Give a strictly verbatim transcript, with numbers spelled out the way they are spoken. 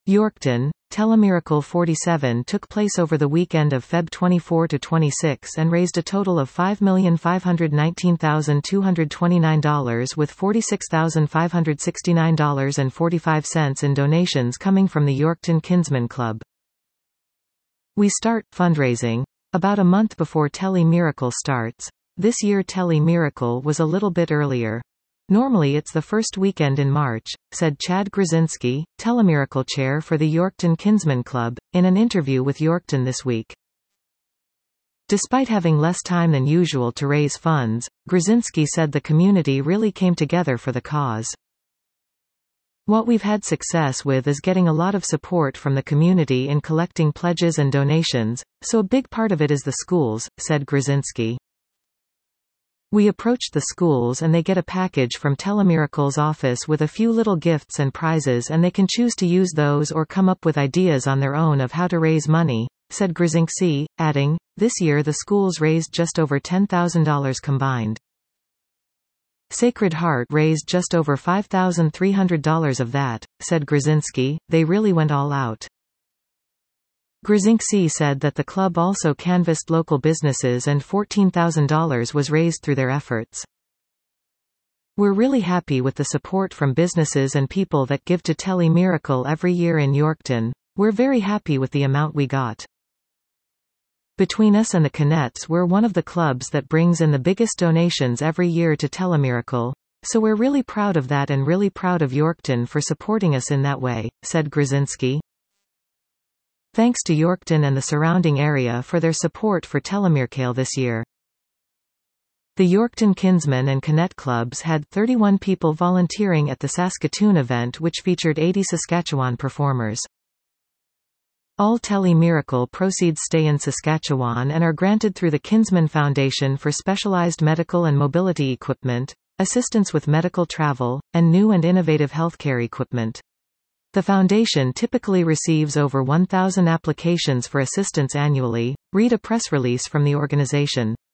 Yorkton, Telemiracle forty-seven took place over the weekend of February twenty-fourth to twenty-sixth and raised a total of five million five hundred nineteen thousand two hundred twenty-nine dollars with forty-six thousand five hundred sixty-nine dollars and forty-five cents in donations coming from the Yorkton Kinsmen Club. We start fundraising about a month before Telemiracle starts. This year Telemiracle was a little bit earlier. Normally it's the first weekend in March, said Chad Grzinski, Telemiracle chair for the Yorkton Kinsmen Club, in an interview with Yorkton This Week. Despite having less time than usual to raise funds, Grzinski said the community really came together for the cause. What we've had success with is getting a lot of support from the community in collecting pledges and donations, so a big part of it is the schools, said Grzinski. We approached the schools and they get a package from Telemiracle's office with a few little gifts and prizes and they can choose to use those or come up with ideas on their own of how to raise money, said Grzinski, adding, this year the schools raised just over ten thousand dollars combined. Sacred Heart raised just over five thousand three hundred dollars of that, said Grzinski. They really went all out. Grzinski said that the club also canvassed local businesses and fourteen thousand dollars was raised through their efforts. We're really happy with the support from businesses and people that give to Telemiracle every year in Yorkton. We're very happy with the amount we got. Between us and the Canettes, we're one of the clubs that brings in the biggest donations every year to Telemiracle, so we're really proud of that and really proud of Yorkton for supporting us in that way, said Grzinski. Thanks to Yorkton and the surrounding area for their support for Telemiracle this year. The Yorkton Kinsmen and Canette clubs had thirty-one people volunteering at the Saskatoon event, which featured eighty Saskatchewan performers. All Telemiracle proceeds stay in Saskatchewan and are granted through the Kinsmen Foundation for specialized medical and mobility equipment, assistance with medical travel, and new and innovative healthcare equipment. The foundation typically receives over one thousand applications for assistance annually. Read a press release from the organization.